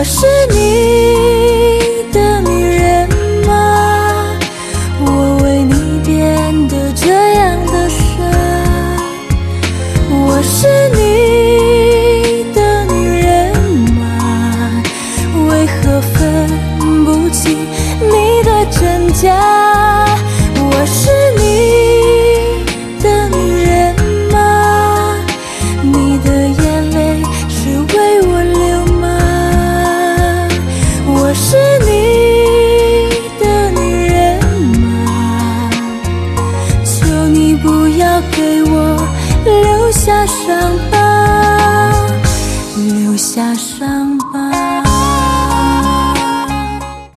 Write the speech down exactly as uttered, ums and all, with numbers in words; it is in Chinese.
我是你的女人吗？我为你变得这样的傻。我是你的女人吗？为何分不清你的真假？我是你的女人吗？你的眼泪是为我流吗？我是你的女人吗？求你不要给我留下伤疤，留下伤疤。